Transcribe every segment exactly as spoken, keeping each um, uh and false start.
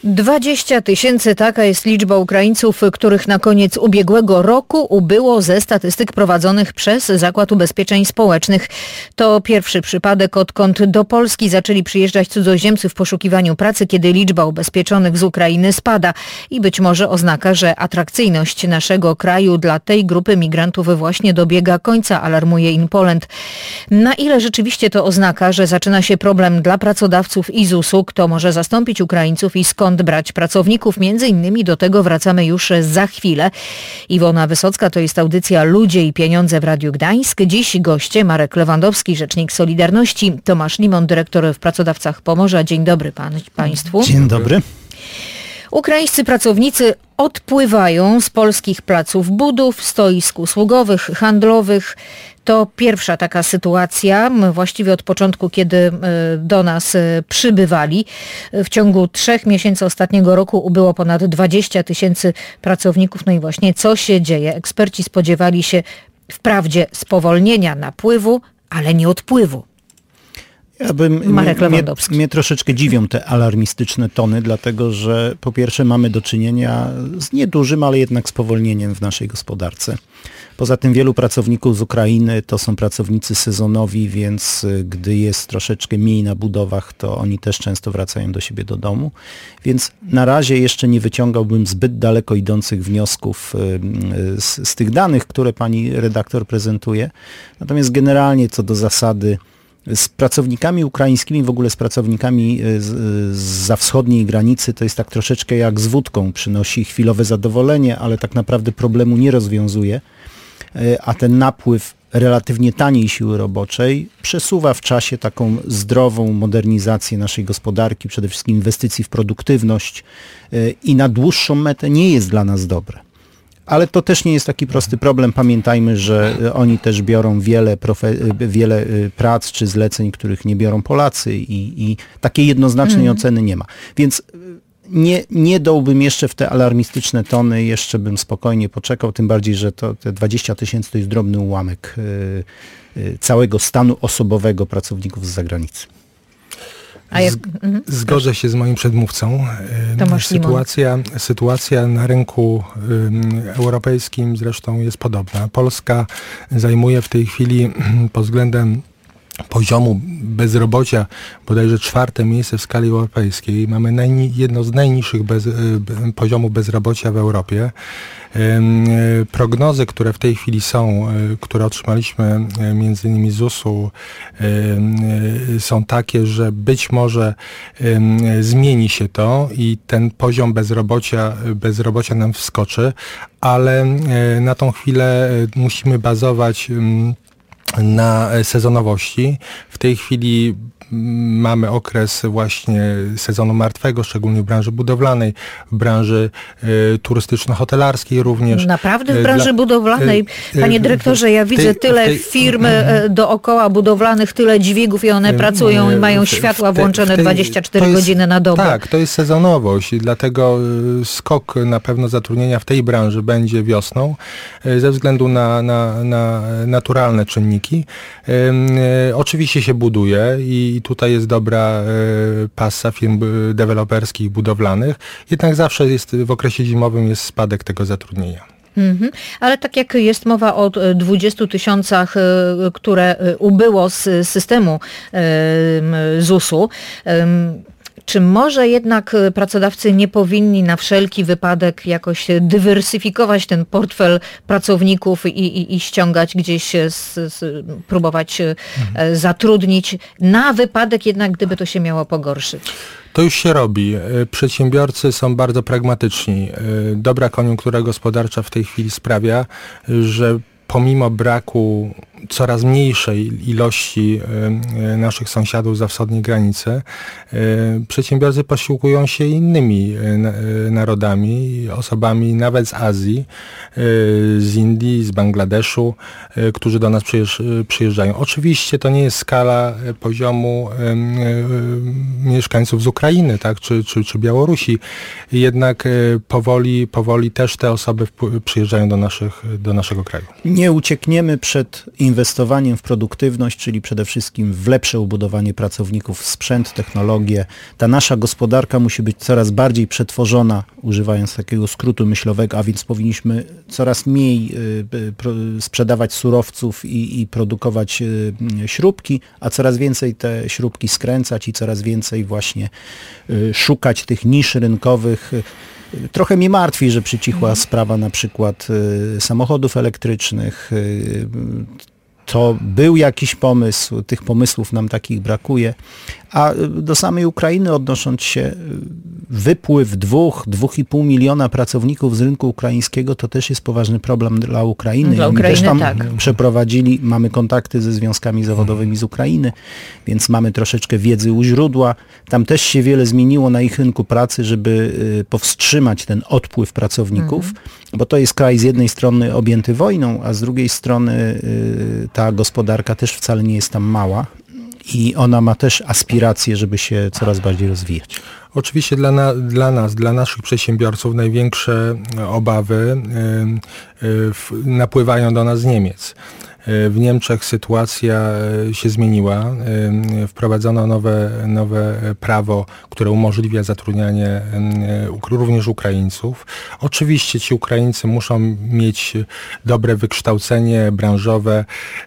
dwadzieścia tysięcy, taka jest liczba Ukraińców, których na koniec ubiegłego roku ubyło ze statystyk prowadzonych przez Zakład Ubezpieczeń Społecznych. To pierwszy przypadek, odkąd do Polski zaczęli przyjeżdżać cudzoziemcy w poszukiwaniu pracy, kiedy liczba ubezpieczonych z Ukrainy spada. I być może oznaka, że atrakcyjność naszego kraju dla tej grupy migrantów właśnie dobiega końca, alarmuje InPoland. Na ile rzeczywiście to oznaka, że zaczyna się problem dla pracodawców i zusu, kto może zastąpić Ukraińców i skąd brać pracowników? Między innymi do tego wracamy już za chwilę. Iwona Wysocka, to jest audycja Ludzie i Pieniądze w Radiu Gdańsk. Dziś goście Marek Lewandowski, rzecznik Solidarności, Tomasz Limon, dyrektor w Pracodawcach Pomorza. Dzień dobry pan, państwu. Dzień dobry. Ukraińscy pracownicy odpływają z polskich placów budów, stoisk usługowych, handlowych. To pierwsza taka sytuacja, właściwie od początku, kiedy do nas przybywali. W ciągu trzech miesięcy ostatniego roku ubyło ponad dwadzieścia tysięcy pracowników. No i właśnie co się dzieje? Eksperci spodziewali się wprawdzie spowolnienia napływu, ale nie odpływu. Ja bym, Marek mnie, Lewandowski. mnie troszeczkę dziwią te alarmistyczne tony, dlatego że po pierwsze mamy do czynienia z niedużym, ale jednak spowolnieniem w naszej gospodarce. Poza tym wielu pracowników z Ukrainy to są pracownicy sezonowi, więc gdy jest troszeczkę mniej na budowach, to oni też często wracają do siebie do domu. Więc na razie jeszcze nie wyciągałbym zbyt daleko idących wniosków z, z tych danych, które pani redaktor prezentuje. Natomiast generalnie co do zasady, z pracownikami ukraińskimi, w ogóle z pracownikami zza wschodniej granicy, to jest tak troszeczkę jak z wódką. Przynosi chwilowe zadowolenie, ale tak naprawdę problemu nie rozwiązuje. A ten napływ relatywnie taniej siły roboczej przesuwa w czasie taką zdrową modernizację naszej gospodarki, przede wszystkim inwestycji w produktywność i na dłuższą metę nie jest dla nas dobre. Ale to też nie jest taki prosty problem. Pamiętajmy, że oni też biorą wiele, profe- wiele prac czy zleceń, których nie biorą Polacy i, i takiej jednoznacznej mm. oceny nie ma. Więc nie, nie dałbym jeszcze w te alarmistyczne tony, jeszcze bym spokojnie poczekał, tym bardziej, że to te dwadzieścia tysięcy to jest drobny ułamek y, y, całego stanu osobowego pracowników z zagranicy. A jak... mhm. Zgodzę się z moim przedmówcą. Tomasz sytuacja, sytuacja na rynku um, europejskim zresztą jest podobna. Polska zajmuje w tej chwili pod względem poziomu bezrobocia bodajże czwarte miejsce w skali europejskiej. Mamy najni- jedno z najniższych bez, poziomu bezrobocia w Europie. Prognozy, które w tej chwili są, które otrzymaliśmy między innymi z zusu, są takie, że być może zmieni się to i ten poziom bezrobocia, bezrobocia nam wskoczy, ale na tą chwilę musimy bazować na sezonowości. W tej chwili mamy okres właśnie sezonu martwego, szczególnie w branży budowlanej, w branży y, turystyczno-hotelarskiej również. Naprawdę w branży Dla, budowlanej? Panie dyrektorze, ja widzę tej, tyle tej, firm y, dookoła budowlanych, tyle dźwigów i one y, pracują i mają y, światła te, włączone tej, dwadzieścia cztery jest, godziny na dobę. Tak, to jest sezonowość i dlatego y, skok na pewno zatrudnienia w tej branży będzie wiosną y, ze względu na, na, na naturalne czynniki. Y, y, oczywiście się buduje i I tutaj jest dobra y, pasa firm deweloperskich, budowlanych. Jednak zawsze jest w okresie zimowym jest spadek tego zatrudnienia. Mm-hmm. Ale tak jak jest mowa o dwudziestu tysiącach, które ubyło z systemu y, zusu, y, czy może jednak pracodawcy nie powinni na wszelki wypadek jakoś dywersyfikować ten portfel pracowników i, i, i ściągać gdzieś, z, z, próbować mhm. zatrudnić na wypadek jednak, gdyby to się miało pogorszyć? To już się robi. Przedsiębiorcy są bardzo pragmatyczni. Dobra koniunktura gospodarcza w tej chwili sprawia, że pomimo braku coraz mniejszej ilości y, naszych sąsiadów za wschodniej granicy, y, przedsiębiorcy posiłkują się innymi y, narodami, osobami nawet z Azji, y, z Indii, z Bangladeszu, y, którzy do nas przyjeżdż, przyjeżdżają. Oczywiście to nie jest skala poziomu y, y, mieszkańców z Ukrainy, tak, czy, czy, czy Białorusi, jednak y, powoli, powoli też te osoby wpł- przyjeżdżają do, naszych, do naszego kraju. Nie uciekniemy przed inwestowaniem w produktywność, czyli przede wszystkim w lepsze ubudowanie pracowników, w sprzęt, technologię. Ta nasza gospodarka musi być coraz bardziej przetworzona, używając takiego skrótu myślowego, a więc powinniśmy coraz mniej sprzedawać surowców i, i produkować śrubki, a coraz więcej te śrubki skręcać i coraz więcej właśnie szukać tych nisz rynkowych. Trochę mnie martwi, że przycichła sprawa na przykład samochodów elektrycznych. To był jakiś pomysł, tych pomysłów nam takich brakuje. A do samej Ukrainy odnosząc się, wypływ dwóch, dwóch i pół miliona pracowników z rynku ukraińskiego to też jest poważny problem dla Ukrainy. Dla Oni Ukrainy, też tam tak. przeprowadzili, mamy kontakty ze związkami zawodowymi z Ukrainy, więc mamy troszeczkę wiedzy u źródła. Tam też się wiele zmieniło na ich rynku pracy, żeby powstrzymać ten odpływ pracowników, mhm. bo to jest kraj z jednej strony objęty wojną, a z drugiej strony ta gospodarka też wcale nie jest tam mała. I ona ma też aspiracje, żeby się coraz bardziej rozwijać. Oczywiście dla, na, dla nas, dla naszych przedsiębiorców największe obawy y, y, napływają do nas z Niemiec. W Niemczech sytuacja się zmieniła. Wprowadzono nowe, nowe prawo, które umożliwia zatrudnianie również Ukraińców. Oczywiście ci Ukraińcy muszą mieć dobre wykształcenie branżowe.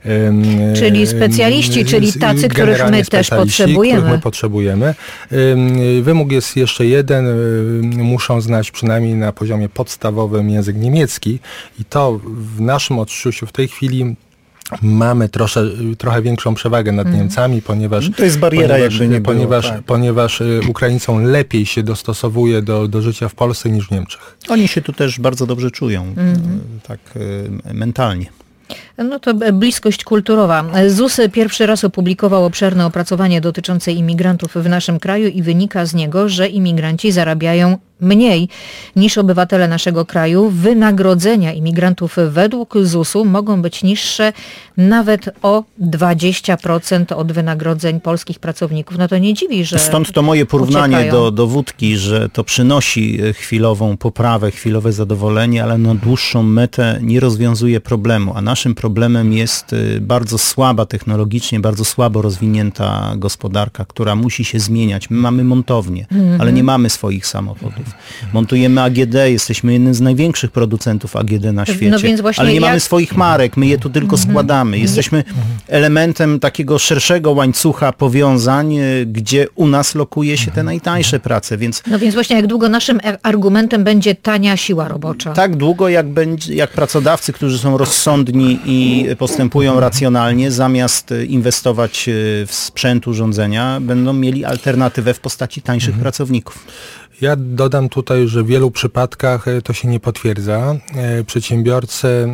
Czyli specjaliści, czyli tacy, których my też potrzebujemy. Których my potrzebujemy. Wymóg jest jeszcze jeden. Muszą znać przynajmniej na poziomie podstawowym język niemiecki i to w naszym odczuciu w tej chwili mamy trosze, trochę większą przewagę nad mm. Niemcami, ponieważ to jest bariera, ponieważ, jakby nie ponieważ, było, tak. ponieważ Ukraińcom lepiej się dostosowuje do, do życia w Polsce niż w Niemczech. Oni się tu też bardzo dobrze czują, mm. tak mentalnie. No to bliskość kulturowa. Z U S pierwszy raz opublikował obszerne opracowanie dotyczące imigrantów w naszym kraju i wynika z niego, że imigranci zarabiają mniej niż obywatele naszego kraju. Wynagrodzenia imigrantów według Z U S-u mogą być niższe nawet o dwadzieścia procent od wynagrodzeń polskich pracowników. No to nie dziwi, że Stąd to moje porównanie uciekają. do, do wódki, że to przynosi chwilową poprawę, chwilowe zadowolenie, ale na dłuższą metę nie rozwiązuje problemu. A naszym problemem jest bardzo słaba technologicznie, bardzo słabo rozwinięta gospodarka, która musi się zmieniać. My mamy montownię, mm-hmm. ale nie mamy swoich samochodów. Montujemy A G D, jesteśmy jednym z największych producentów A G D na świecie, no więc właśnie ale nie jak... mamy swoich marek, my je tu tylko mm-hmm. składamy. Jesteśmy mm-hmm. elementem takiego szerszego łańcucha powiązań, gdzie u nas lokuje się te najtańsze prace, więc... No więc właśnie jak długo naszym argumentem będzie tania siła robocza? Tak długo, jak, będzie, jak pracodawcy, którzy są rozsądni i postępują racjonalnie, zamiast inwestować w sprzęt, urządzenia, będą mieli alternatywę w postaci tańszych mhm. pracowników. Ja dodam tutaj, że w wielu przypadkach to się nie potwierdza. Przedsiębiorcy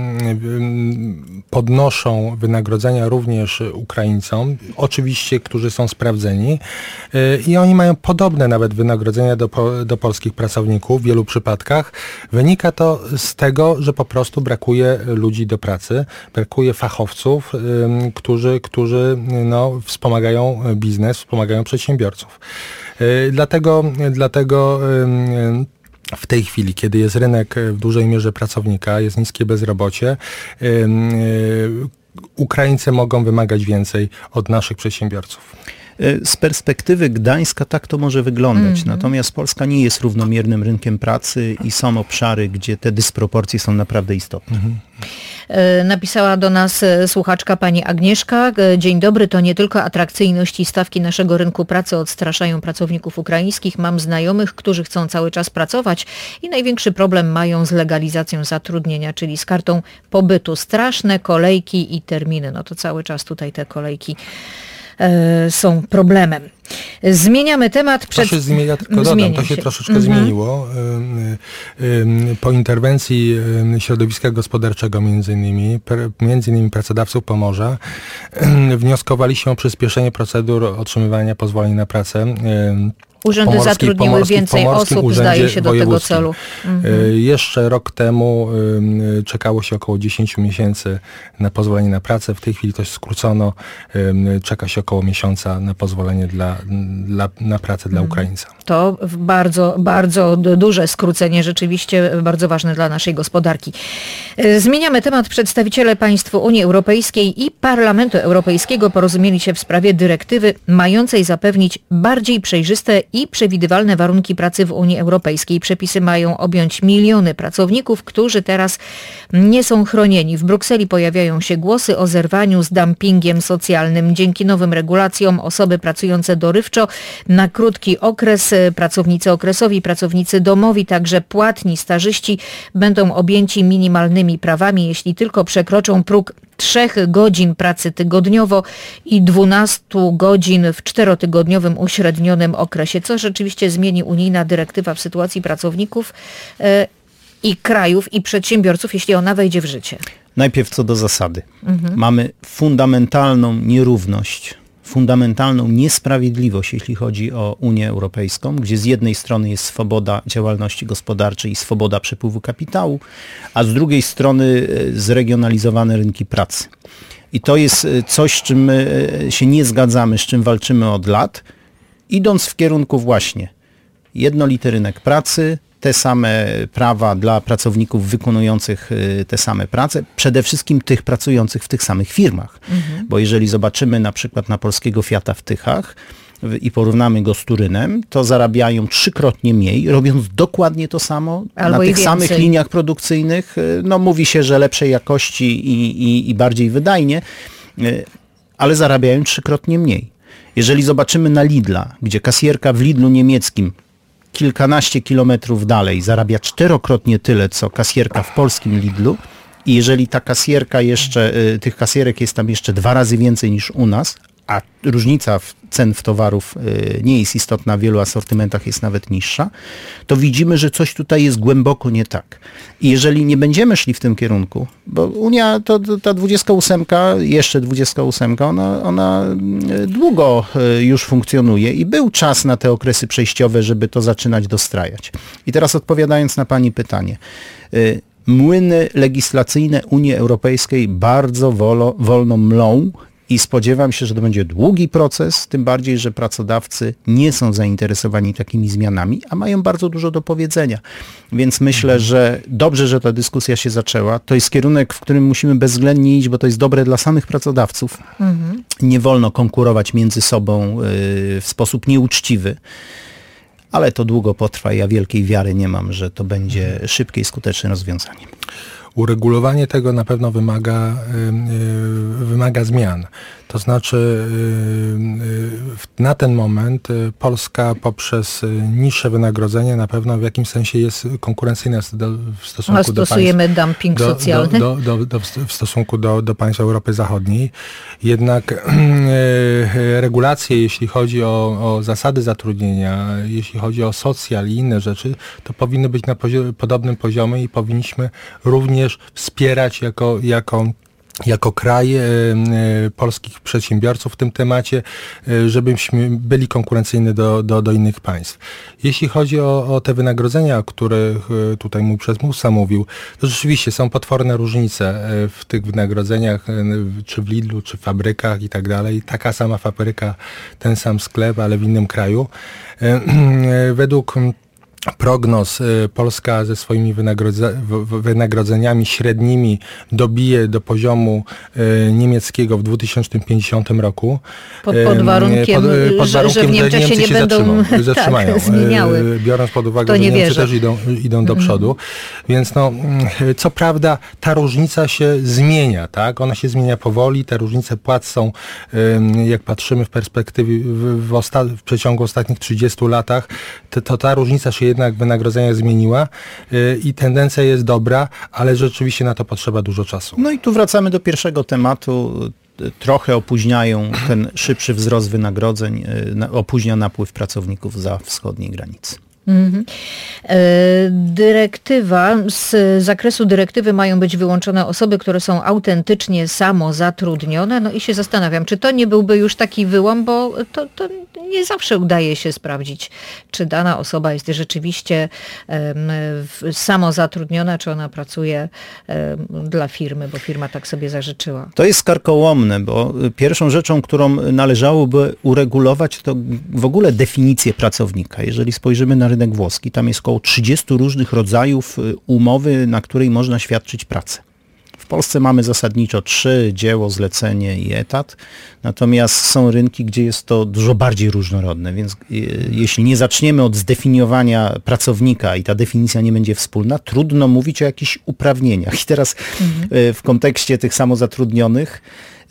podnoszą wynagrodzenia również Ukraińcom, oczywiście, którzy są sprawdzeni i oni mają podobne nawet wynagrodzenia do, do polskich pracowników w wielu przypadkach. Wynika to z tego, że po prostu brakuje ludzi do pracy, brakuje fachowców, którzy, którzy no, wspomagają biznes, wspomagają przedsiębiorców. Dlatego, dlatego w tej chwili, kiedy jest rynek w dużej mierze pracownika, jest niskie bezrobocie, Ukraińcy mogą wymagać więcej od naszych przedsiębiorców. Z perspektywy Gdańska tak to może wyglądać, mm-hmm. natomiast Polska nie jest równomiernym rynkiem pracy i są obszary, gdzie te dysproporcje są naprawdę istotne. Mm-hmm. Napisała do nas słuchaczka pani Agnieszka. Dzień dobry, to nie tylko atrakcyjność i stawki naszego rynku pracy odstraszają pracowników ukraińskich. Mam znajomych, którzy chcą cały czas pracować i największy problem mają z legalizacją zatrudnienia, czyli z kartą pobytu. Straszne kolejki i terminy. No to cały czas tutaj te kolejki są problemem. Zmieniamy temat. Przed... To się zmienia, tylko dodam, zmienia to się, się. troszeczkę mm-hmm. zmieniło. Po interwencji środowiska gospodarczego między innymi, między innymi pracodawców Pomorza, wnioskowaliśmy o przyspieszenie procedur otrzymywania pozwoleń na pracę Urzędy pomorski, zatrudniły pomorski, więcej osób, urzędzie zdaje się, do tego celu. Mhm. Jeszcze rok temu y, czekało się około dziesięć miesięcy na pozwolenie na pracę. W tej chwili to skrócono. Y, czeka się około miesiąca na pozwolenie dla, dla, na pracę dla Ukraińca. To bardzo, bardzo duże skrócenie, rzeczywiście bardzo ważne dla naszej gospodarki. Zmieniamy temat. Przedstawiciele państw Unii Europejskiej i Parlamentu Europejskiego porozumieli się w sprawie dyrektywy mającej zapewnić bardziej przejrzyste i przewidywalne warunki pracy w Unii Europejskiej. Przepisy mają objąć miliony pracowników, którzy teraz nie są chronieni. W Brukseli pojawiają się głosy o zerwaniu z dumpingiem socjalnym. Dzięki nowym regulacjom osoby pracujące dorywczo na krótki okres, pracownicy okresowi, pracownicy domowi, także płatni stażyści będą objęci minimalnymi prawami, jeśli tylko przekroczą próg trzech godzin pracy tygodniowo i dwunastu godzin w czterotygodniowym uśrednionym okresie, co rzeczywiście zmieni unijna dyrektywa w sytuacji pracowników yy, i krajów i przedsiębiorców, jeśli ona wejdzie w życie. Najpierw co do zasady. Mhm. Mamy fundamentalną nierówność, fundamentalną niesprawiedliwość, jeśli chodzi o Unię Europejską, gdzie z jednej strony jest swoboda działalności gospodarczej i swoboda przepływu kapitału, a z drugiej strony zregionalizowane rynki pracy. I to jest coś, z czym my się nie zgadzamy, z czym walczymy od lat, idąc w kierunku właśnie jednolity rynek pracy, te same prawa dla pracowników wykonujących te same prace, przede wszystkim tych pracujących w tych samych firmach. Mhm. Bo jeżeli zobaczymy na przykład na polskiego Fiata w Tychach i porównamy go z Turynem, to zarabiają trzykrotnie mniej, robiąc dokładnie to samo albo na tych więcej. samych liniach produkcyjnych. No mówi się, że lepszej jakości i, i, i bardziej wydajnie, ale zarabiają trzykrotnie mniej. Jeżeli zobaczymy na Lidla, gdzie kasjerka w Lidlu niemieckim kilkanaście kilometrów dalej zarabia czterokrotnie tyle, co kasjerka w polskim Lidlu i jeżeli ta kasjerka jeszcze, tych kasjerek jest tam jeszcze dwa razy więcej niż u nas, a różnica w cen w towarów nie jest istotna, w wielu asortymentach jest nawet niższa, to widzimy, że coś tutaj jest głęboko nie tak. I jeżeli nie będziemy szli w tym kierunku, bo Unia, to, to ta dwudziestka ósemka, jeszcze dwudziestka ósemka, ona, ona długo już funkcjonuje i był czas na te okresy przejściowe, żeby to zaczynać dostrajać. I teraz odpowiadając na pani pytanie. Młyny legislacyjne Unii Europejskiej bardzo wolo, wolno mlą i spodziewam się, że to będzie długi proces, tym bardziej, że pracodawcy nie są zainteresowani takimi zmianami, a mają bardzo dużo do powiedzenia. Więc myślę, że dobrze, że ta dyskusja się zaczęła. To jest kierunek, w którym musimy bezwzględnie iść, bo to jest dobre dla samych pracodawców. Mhm. Nie wolno konkurować między sobą w sposób nieuczciwy. Ale to długo potrwa i ja wielkiej wiary nie mam, że to będzie szybkie i skuteczne rozwiązanie. Uregulowanie tego na pewno wymaga, yy, wymaga zmian. To znaczy yy, na ten moment Polska poprzez niższe wynagrodzenie na pewno w jakimś sensie jest konkurencyjna do, w stosunku no, stosujemy do państw, dumping do, socjalny. Do, do, do, do, w stosunku do, do państw Europy Zachodniej. Jednak yy, regulacje, jeśli chodzi o, o zasady zatrudnienia, jeśli chodzi o socjal i inne rzeczy, to powinny być na poziom, podobnym poziomie i powinniśmy również wspierać jako, jako jako kraj e, e, polskich przedsiębiorców w tym temacie, e, żebyśmy byli konkurencyjni do, do, do innych państw. Jeśli chodzi o, o te wynagrodzenia, o których e, tutaj mój przedmówca mówił, to rzeczywiście są potworne różnice e, w tych wynagrodzeniach, e, czy w Lidlu, czy w fabrykach i tak dalej. Taka sama fabryka, ten sam sklep, ale w innym kraju. E, e, według prognoz Polska ze swoimi wynagrodze, wynagrodzeniami średnimi dobije do poziomu niemieckiego w dwa tysiące pięćdziesiątym roku. Pod, pod warunkiem, pod, pod że, warunkiem, że w Niemczech się nie się będą zatrzymają, tak, zmieniały. Biorąc pod uwagę, to że nie Niemcy wierzę. też idą, idą do przodu. Więc no, co prawda ta różnica się zmienia, tak? Ona się zmienia powoli, te różnice płac są, jak patrzymy w perspektywie w, w, osta- w przeciągu ostatnich trzydziestu latach, to, to ta różnica się jednak w wynagrodzeniach zmieniła yy, i tendencja jest dobra, ale rzeczywiście na to potrzeba dużo czasu. No i tu wracamy do pierwszego tematu. Trochę opóźniają ten szybszy wzrost wynagrodzeń, yy, opóźnia napływ pracowników za wschodniej granicy. Dyrektywa, z zakresu dyrektywy mają być wyłączone osoby, które są autentycznie samozatrudnione. No i się zastanawiam, czy to nie byłby już taki wyłom, bo to, to nie zawsze udaje się sprawdzić, czy dana osoba jest rzeczywiście um, samozatrudniona, czy ona pracuje um, dla firmy, bo firma tak sobie zażyczyła. To jest karkołomne, bo pierwszą rzeczą, którą należałoby uregulować, to w ogóle definicję pracownika. Jeżeli spojrzymy na rynek włoski, tam jest około trzydziestu różnych rodzajów umowy, na której można świadczyć pracę. W Polsce mamy zasadniczo trzy: dzieło, zlecenie i etat. Natomiast są rynki, gdzie jest to dużo bardziej różnorodne, więc jeśli nie zaczniemy od zdefiniowania pracownika i ta definicja nie będzie wspólna, trudno mówić o jakichś uprawnieniach. I teraz mhm. w kontekście tych samozatrudnionych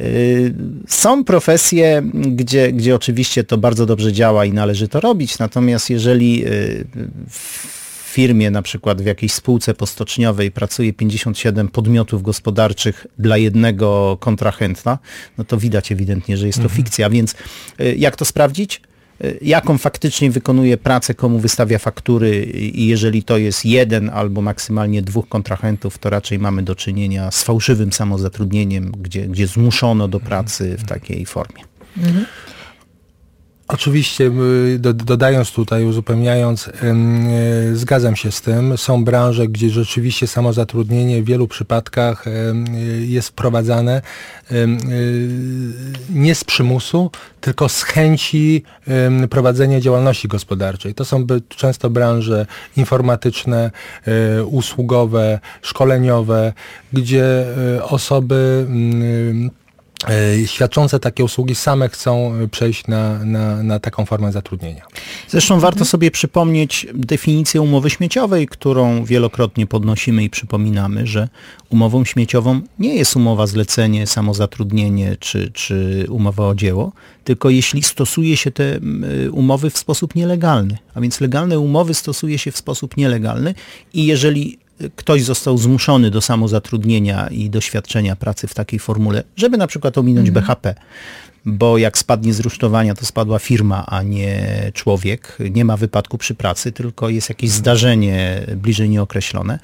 są profesje, gdzie, gdzie oczywiście to bardzo dobrze działa i należy to robić, natomiast jeżeli w firmie, na przykład w jakiejś spółce postoczniowej pracuje pięćdziesiąt siedem podmiotów gospodarczych dla jednego kontrahenta, no to widać ewidentnie, że jest to mhm. fikcja, więc jak to sprawdzić? Jaką faktycznie wykonuje pracę, komu wystawia faktury i jeżeli to jest jeden albo maksymalnie dwóch kontrahentów, to raczej mamy do czynienia z fałszywym samozatrudnieniem, gdzie, gdzie zmuszono do pracy w takiej formie. Mhm. Oczywiście, do, dodając tutaj, uzupełniając, yy, zgadzam się z tym. Są branże, gdzie rzeczywiście samozatrudnienie w wielu przypadkach yy, jest wprowadzane yy, nie z przymusu, tylko z chęci yy, prowadzenia działalności gospodarczej. To są często branże informatyczne, yy, usługowe, szkoleniowe, gdzie yy, osoby yy, świadczące takie usługi same chcą przejść na, na, na taką formę zatrudnienia. Zresztą mhm. warto sobie przypomnieć definicję umowy śmieciowej, którą wielokrotnie podnosimy i przypominamy, że umową śmieciową nie jest umowa zlecenie, samozatrudnienie czy, czy umowa o dzieło, tylko jeśli stosuje się te umowy w sposób nielegalny. A więc legalne umowy stosuje się w sposób nielegalny i jeżeli ktoś został zmuszony do samozatrudnienia i do świadczenia pracy w takiej formule, żeby na przykład ominąć mhm. B H P, bo jak spadnie z rusztowania, to spadła firma, a nie człowiek. Nie ma wypadku przy pracy, tylko jest jakieś zdarzenie bliżej nieokreślone.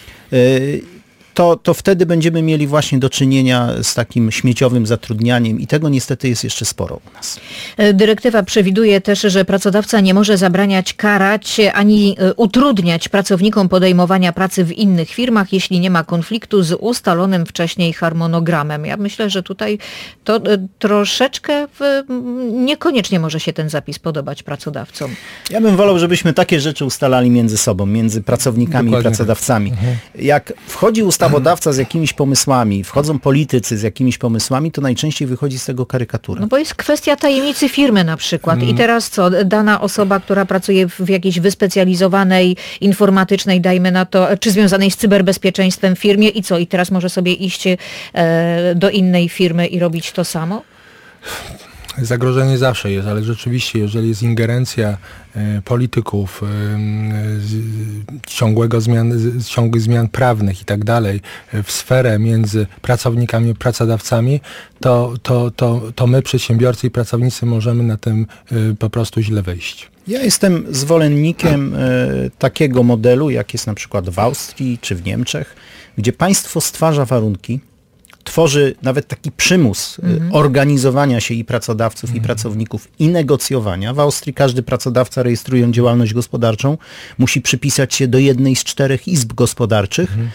To, to wtedy będziemy mieli właśnie do czynienia z takim śmieciowym zatrudnianiem i tego niestety jest jeszcze sporo u nas. Dyrektywa przewiduje też, że pracodawca nie może zabraniać, karać ani utrudniać pracownikom podejmowania pracy w innych firmach, jeśli nie ma konfliktu z ustalonym wcześniej harmonogramem. Ja myślę, że tutaj to troszeczkę w, niekoniecznie może się ten zapis podobać pracodawcom. Ja bym wolał, żebyśmy takie rzeczy ustalali między sobą, między pracownikami Dokładnie. i pracodawcami. Mhm. Jak wchodzi ustawa ustawodawca z jakimiś pomysłami, wchodzą politycy z jakimiś pomysłami, to najczęściej wychodzi z tego karykatura. No bo jest kwestia tajemnicy firmy na przykład. Mm. I teraz co? Dana osoba, która pracuje w jakiejś wyspecjalizowanej, informatycznej, dajmy na to, czy związanej z cyberbezpieczeństwem firmie i co? I teraz może sobie iść e, do innej firmy i robić to samo? Zagrożenie zawsze jest, ale rzeczywiście, jeżeli jest ingerencja e, polityków, e, z, ciągłego zmian, z, ciągłych zmian prawnych i tak dalej w sferę między pracownikami i pracodawcami, to, to, to, to my, przedsiębiorcy i pracownicy, możemy na tym e, po prostu źle wyjść. Ja jestem zwolennikiem e, takiego modelu, jak jest na przykład w Austrii czy w Niemczech, gdzie państwo stwarza warunki, tworzy nawet taki przymus mhm. organizowania się i pracodawców, mhm. i pracowników i negocjowania. W Austrii każdy pracodawca, rejestrując działalność gospodarczą, musi przypisać się do jednej z czterech izb gospodarczych mhm.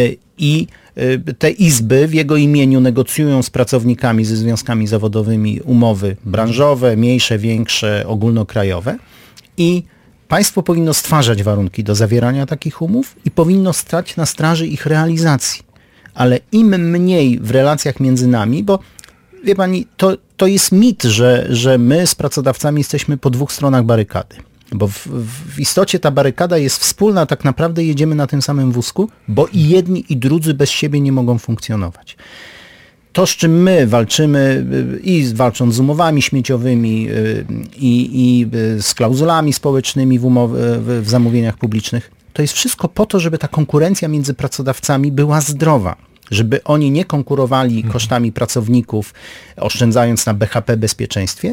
i te izby w jego imieniu negocjują z pracownikami, ze związkami zawodowymi umowy branżowe, mniejsze, większe, ogólnokrajowe i państwo powinno stwarzać warunki do zawierania takich umów i powinno stać na straży ich realizacji. Ale im mniej w relacjach między nami, bo wie pani, to, to jest mit, że, że my z pracodawcami jesteśmy po dwóch stronach barykady. Bo w, w istocie ta barykada jest wspólna, tak naprawdę jedziemy na tym samym wózku, bo i jedni i drudzy bez siebie nie mogą funkcjonować. To, z czym my walczymy, i walcząc z umowami śmieciowymi, i, i z klauzulami społecznymi w, umow- w zamówieniach publicznych, to jest wszystko po to, żeby ta konkurencja między pracodawcami była zdrowa. Żeby oni nie konkurowali kosztami pracowników, oszczędzając na B H P bezpieczeństwie,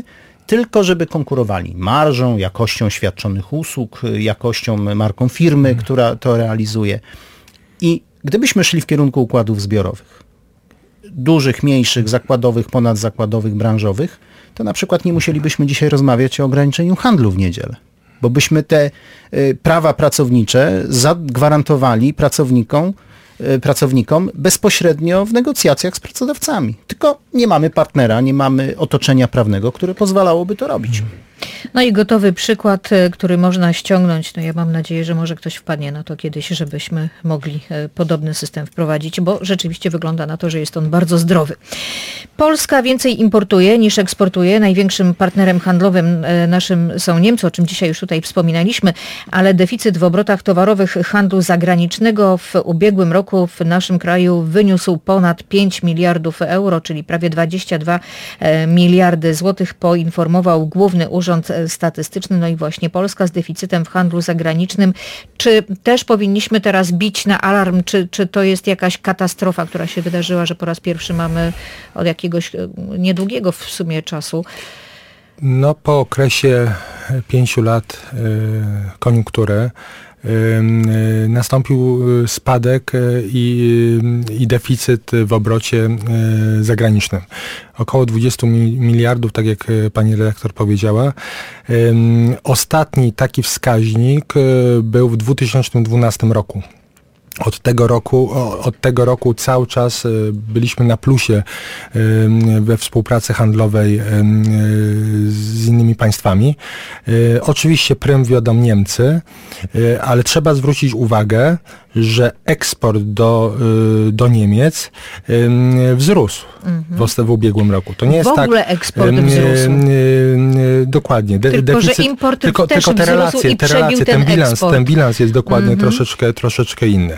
tylko żeby konkurowali marżą, jakością świadczonych usług, jakością, marką firmy, hmm. która to realizuje. I gdybyśmy szli w kierunku układów zbiorowych, dużych, mniejszych, zakładowych, ponadzakładowych, branżowych, to na przykład nie musielibyśmy dzisiaj rozmawiać o ograniczeniu handlu w niedzielę, bo byśmy te y, prawa pracownicze zagwarantowali pracownikom, y, pracownikom bezpośrednio w negocjacjach z pracodawcami. Tylko nie mamy partnera, nie mamy otoczenia prawnego, które pozwalałoby to robić. No i gotowy przykład, który można ściągnąć. No ja mam nadzieję, że może ktoś wpadnie na to kiedyś, żebyśmy mogli podobny system wprowadzić, bo rzeczywiście wygląda na to, że jest on bardzo zdrowy. Polska więcej importuje niż eksportuje. Największym partnerem handlowym naszym są Niemcy, o czym dzisiaj już tutaj wspominaliśmy, ale deficyt w obrotach towarowych handlu zagranicznego w ubiegłym roku w naszym kraju wyniósł ponad pięć miliardów euro, czyli prawie dwadzieścia dwa miliardy złotych, poinformował Główny Urząd Statystyczny. No i właśnie Polska z deficytem w handlu zagranicznym. Czy też powinniśmy teraz bić na alarm, czy, czy to jest jakaś katastrofa, która się wydarzyła, że po raz pierwszy mamy od jakiegoś niedługiego w sumie czasu? No po okresie pięciu lat y, koniunktury y, nastąpił spadek i, i deficyt w obrocie y, zagranicznym. Około dwadzieścia miliardów, tak jak pani redaktor powiedziała. Ostatni taki wskaźnik był w dwa tysiące dwunastym roku. Od tego roku, od tego roku cały czas byliśmy na plusie we współpracy handlowej z innymi państwami. Oczywiście prym wiodą Niemcy, ale trzeba zwrócić uwagę, że eksport do, do Niemiec wzrósł mm-hmm. w, w ubiegłym roku. To nie jest w ogóle tak, eksport wzrósł. Dokładnie. De, tylko, deficyt, że import tylko, też tylko te relacje, i te relacje ten, ten bilans, ten bilans jest dokładnie mm-hmm. troszeczkę, troszeczkę inny.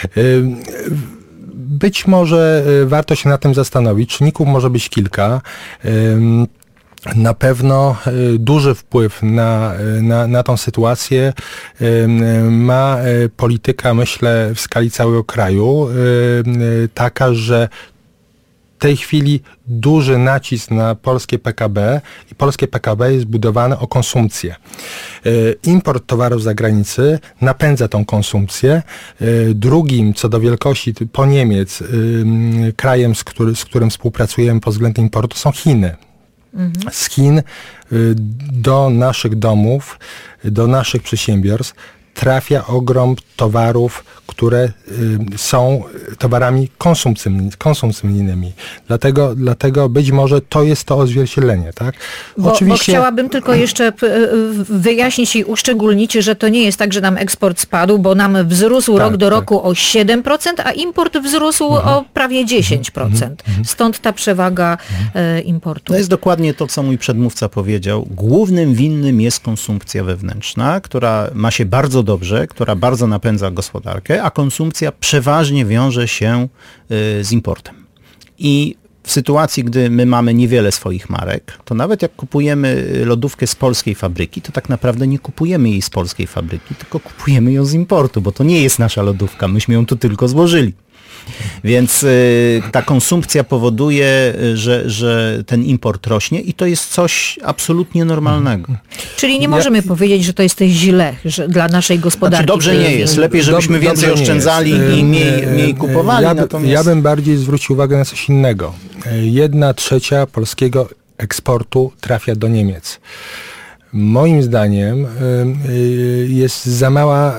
Być może warto się nad tym zastanowić. Czynników może być kilka. Na pewno y, duży wpływ na, na, na tą sytuację y, ma y, polityka, myślę, w skali całego kraju, y, y, taka, że w tej chwili duży nacisk na polskie P K B i polskie P K B jest budowane o konsumpcję. Y, import towarów z zagranicy napędza tą konsumpcję. Y, drugim, co do wielkości po Niemiec, y, y, krajem, z, który, z którym współpracujemy pod względem importu są Chiny. Z Chin do naszych domów, do naszych przedsiębiorstw trafia ogrom towarów, które y, są towarami konsumpcyjnymi, konsumpcyjnymi. Dlatego, dlatego być może to jest to odzwierciedlenie, tak? Bo, Oczywiście... bo chciałabym tylko jeszcze wyjaśnić i uszczególnić, że to nie jest tak, że nam eksport spadł, bo nam wzrósł tak, rok do tak. roku o siedem procent, a import wzrósł mhm. o prawie dziesięć procent. Mhm. Stąd ta przewaga mhm. importu. To jest dokładnie to, co mój przedmówca powiedział. Głównym winnym jest konsumpcja wewnętrzna, która ma się bardzo dobrze, która bardzo napędza gospodarkę, a konsumpcja przeważnie wiąże się y, z importem. I w sytuacji, gdy my mamy niewiele swoich marek, to nawet jak kupujemy lodówkę z polskiej fabryki, to tak naprawdę nie kupujemy jej z polskiej fabryki, tylko kupujemy ją z importu, bo to nie jest nasza lodówka, myśmy ją tu tylko złożyli. Więc y, ta konsumpcja powoduje, że, że ten import rośnie i to jest coś absolutnie normalnego. Czyli nie możemy ja... powiedzieć, że to jest źle że dla naszej gospodarki. Znaczy dobrze nie jest. Lepiej, żebyśmy Dob- więcej oszczędzali i mniej, mniej kupowali. Ja, natomiast... ja bym bardziej zwrócił uwagę na coś innego. Jedna trzecia polskiego eksportu trafia do Niemiec. Moim zdaniem jest za mała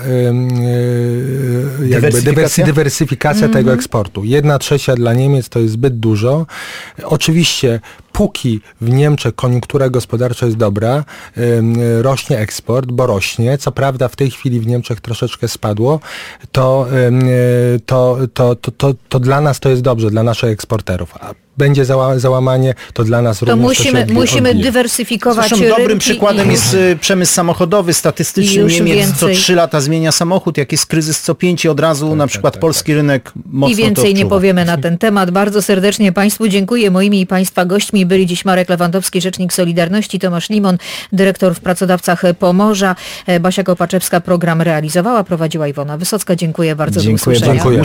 jakby dywersyfikacja, dywersyfikacja mm-hmm. tego eksportu. Jedna trzecia dla Niemiec to jest zbyt dużo. Oczywiście póki w Niemczech koniunktura gospodarcza jest dobra, rośnie eksport, bo rośnie. Co prawda w tej chwili w Niemczech troszeczkę spadło, to, to, to, to, to, to dla nas to jest dobrze, dla naszych eksporterów. A będzie zała, załamanie, to dla nas to również musimy, to się musimy odbije. dywersyfikować Zresztą rynki. Dobrym przykładem i... jest przemysł samochodowy. Statystycznie Niemiec więcej. co trzy lata zmienia samochód. Jak jest kryzys co pięć, od razu tak, na przykład tak, tak, polski tak. rynek mocno I więcej to nie powiemy na ten temat. Bardzo serdecznie Państwu dziękuję. Moimi i Państwa gośćmi byli dziś Marek Lewandowski, rzecznik Solidarności, Tomasz Limon, dyrektor w Pracodawcach Pomorza. Basia Kopaczewska program realizowała, prowadziła Iwona Wysocka. Dziękuję bardzo. Dziękuję do usłyszenia. bardzo.